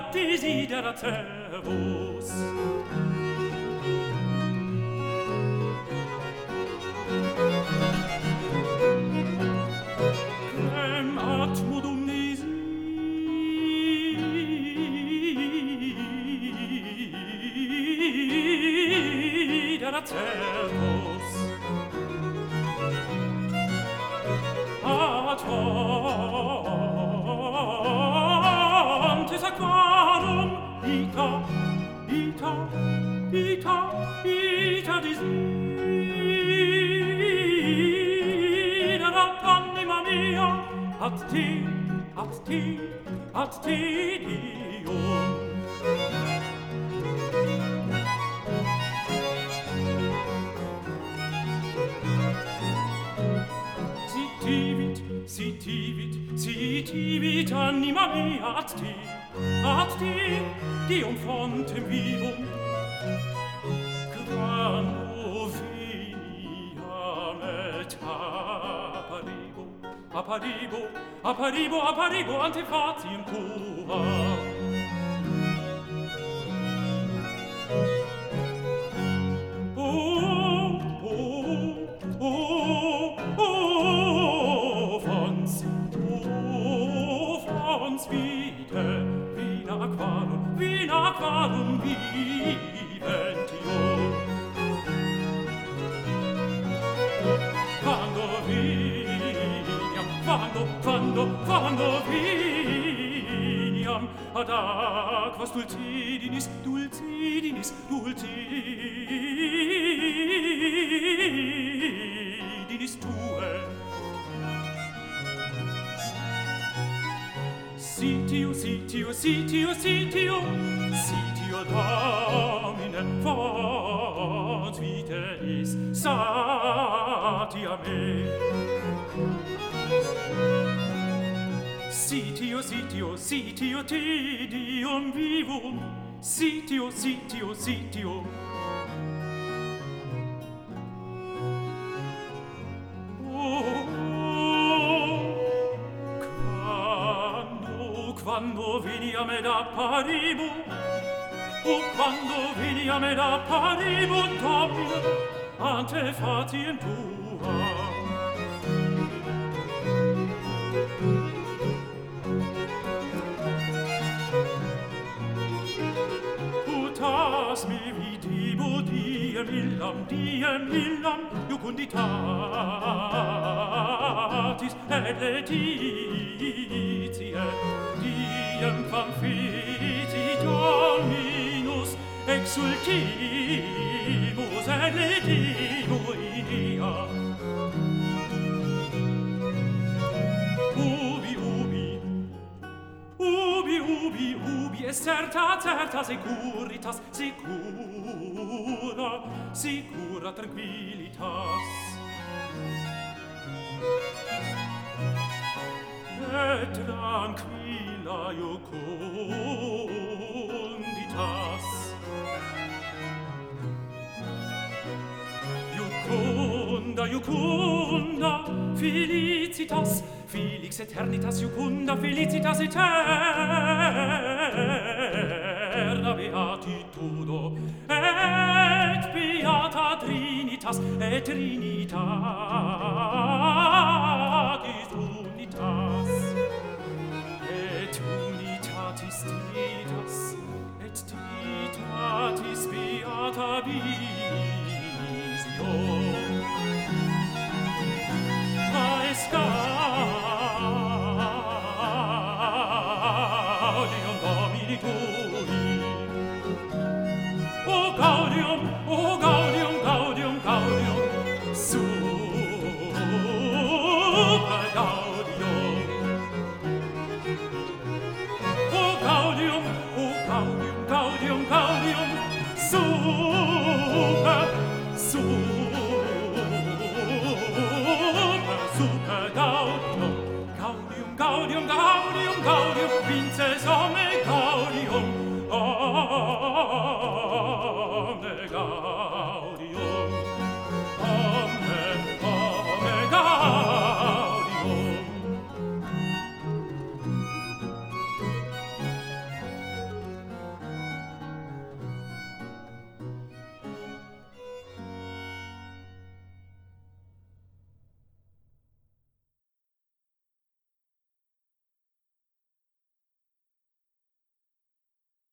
desideratevos. Quem atmodum desideratevos. Atontes aquarum ita desiderat anima mia at te Deum. Sitivit anima mia at te Deum fontem vivum. Quando veniam et apparibo ante faciam tua. Vina aquarum viventium. Quando viniam ad aquas dulcidinis tuae. Sitio Domine, fons viteis satia me. Sitio te Deum vivum, sitio. Quando veniam ed apparibo, Domine, ante fatiem tua. Putas me vidibo diem illam, jucunditatis et laetitiae, diem quam fiti Dominus exultimus et ledimus ia. Ubi est certa securitas, secura tranquillitas. Et tranquilla iucunditas. Iucunda, felicitas aeternitas, iucunda, felicitas aeterna beatitudo, et beata Trinitas, et Trinitatis unitas, et unitatis Trinitas, et Trinitatis beata visio. Gaudium Domini tui. O Gaudium, super Gaudium. O Gaudium, super, super.